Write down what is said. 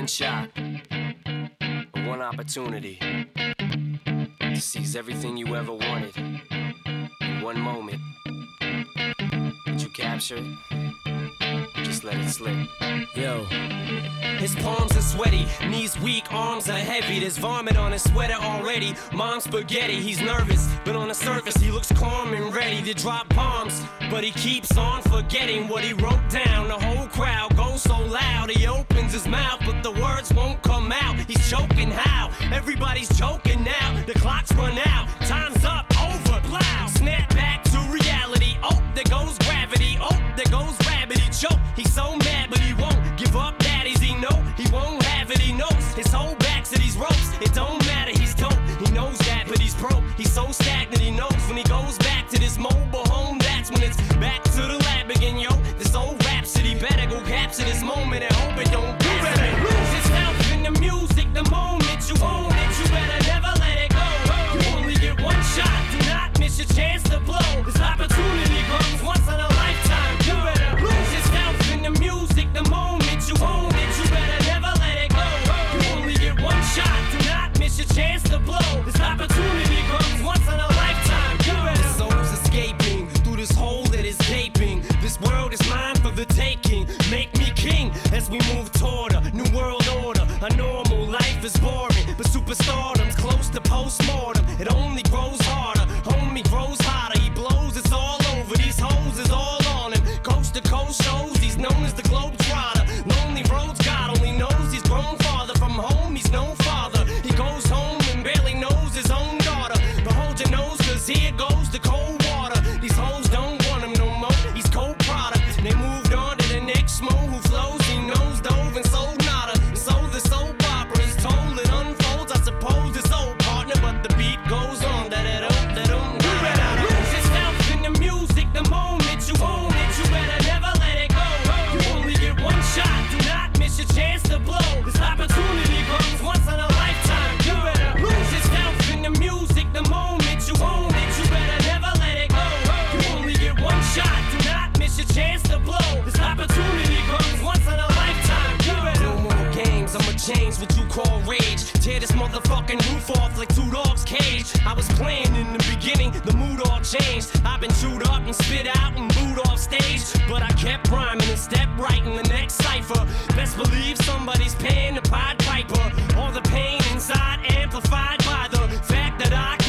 one shot, one opportunity to seize everything you ever wanted in one moment. Did you capture it? Just let it slip. Yo. His palms are sweaty, knees weak, arms are heavy. There's vomit on his sweater already. Mom's spaghetti, he's nervous, but on the surface he looks calm and ready to drop bombs. But he keeps on forgetting what he wrote down. The whole crowd goes so loud, he opens his mouth, but the words won't come out. He's choking how? Everybody's choking now. The clock's run out, time's up, over, plow. Snap back to reality, oh, there goes gravity. Oh, there goes rabbit, he choke. He's so mad, but he won't give up. Daddies, he know he won't have it. He knows his whole back to these ropes. It don't matter, he's dope. He knows that, but he's broke. He's so stagnant, he knows when he goes back to this mobile home. That's when it's back to the lab again, yo. This old rhapsody better go capture this moment and hope it don't pass. You better lose yourself in the music the moment you own it. You better never let it go. You only get one shot. Do not miss your chance to blow. This opportunity comes once in a lifetime. You better lose yourself in the music the moment you own it. You better never let it go. You only get one shot. Do not miss your chance to blow. This opportunity comes once in a lifetime. You better. The soul's escaping through this hole that is gaping. This world is mine for the taking. Make me king as we move toward a new world order. A normal life is boring, but superstardom's close to postmortem. It only grows harder, homie grows hotter. He blows, it's all over. These hoes is all on him. Coast to coast shows, he's known as the Globetrotter. Lonely roads, God only knows he's grown farther from home. He's no father. He goes home and barely knows his own daughter. But hold your nose, cause here goes the cold water. These hoes don't want him no more. He's cold product. They moved on to the next mo who flows. He knows dove and sold nada. And so the soap opera is told. It unfolds. I suppose it's old partner, but the beat goes on. You better lose yourself in the music the moment you own it. You better never let it go. You only get one shot. Do not miss your chance to blow. This opportunity comes once in a lifetime. You better lose yourself in the music the moment you own it. You better never let it go. You only get one shot. Do not miss your chance to blow. This opportunity comes once in a lifetime. You better. No more games. I'ma change what you call rage. Tear this motherfucking roof off like two dogs' cage. I was playing in the beginning, the mood all changed. I've been chewed up and spit out and booed off stage, but I kept rhyming and stepped right in the next cipher. Best believe somebody's paying the Pied Piper. All the pain inside amplified by the fact that I